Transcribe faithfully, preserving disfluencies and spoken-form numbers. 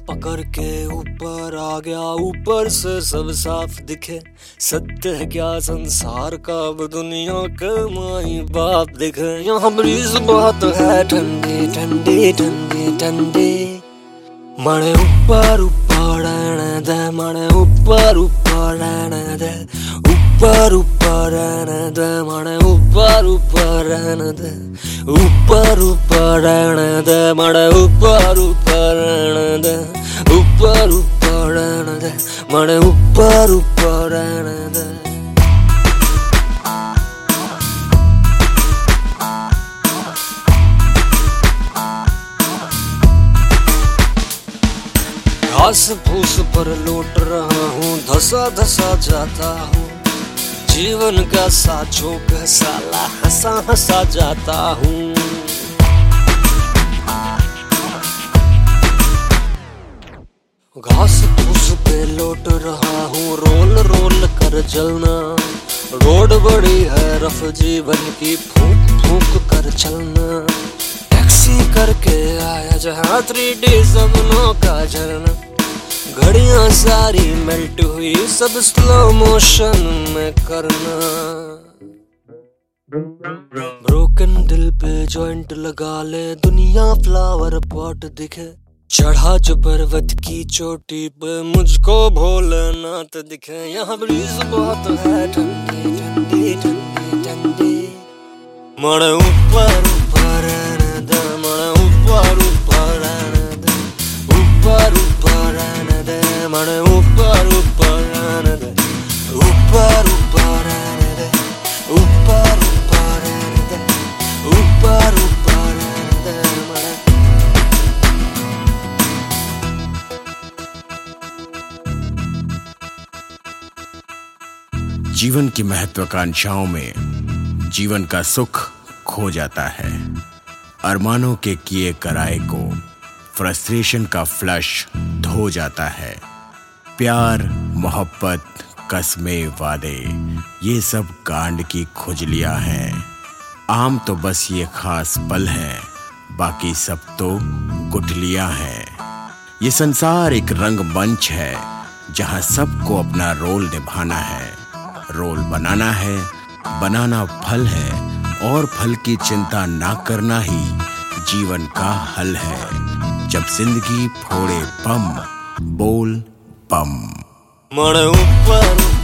पकड़ के ऊपर आ गया, ऊपर से सब साफ दिखे। सत्य है क्या संसार का, अब दुनिया के माई बाप दिखे। यहाँ ब्रीज बहुत है ठंडी ठंडी ठंडी ठंडी। मणे ऊपर ऊपर रहने दे, मणे ऊपर ऊपर रहने दे, ऊपर ऊपर रहने दे, मणे ऊपर ऊपर रहने दे, ऊपर ऊपर रहने दे, मणे ऊपर ऊपर रहने दे, ऊपर ऊपर रहने दे, मणे ऊपर ऊपर रहने दे। घास फूस पर लौट रहा हूँ, धसा धसा जाता हूँ। जीवन का साचो का साला हंसा हंसा जाता हूँ। घास फूस पे लौट रहा हूँ, रोल रोल कर जलना। रोड बड़ी है रफ, जीवन की फूक फूक कर चलना। टैक्सी करके आया जहाँ थ्री डी सपनों का झरना। घड़ियां सारी मेल्ट हुई, सब स्लो मोशन में करना। ब्रोकन दिल पे जॉइंट लगा ले, दुनिया फ्लावर पॉट दिखे। चढ़ा जो पर्वत की चोटी पे, मुझको भोलेनाथ दिखे। यहाँ ब्रीज बहुत है ठंडी ठंडी ठंडी ठंडी। मणे ऊपर ऊपर रहने दे, मणे ऊपर ऊपर रहने दे, ऊपर ऊपर रहने दे, मणे ऊपर ऊपर रहने दे, ऊपर ऊपर रहने दे, ऊपर ऊपर रहने दे, ऊपर ऊपर रहने दे, मणे। जीवन की महत्वाकांक्षाओं में जीवन का सुख खो जाता है। अरमानों के किए कराए को फ्रस्ट्रेशन का फ्लश धो जाता है। प्यार, मोहब्बत, कस्में, वादे, ये सब कांड की खुजलियां हैं। आम तो बस ये खास पल हैं, बाकी सब तो गुठलियां हैं। ये संसार एक रंगमंच है, जहां सबको अपना रोल निभाना है। रोल बनाना है, बनाना फल है, और फल की चिंता ना करना ही जीवन का हल है। जब जिंदगी फोड़े बम, बोल बम। मणे ऊपर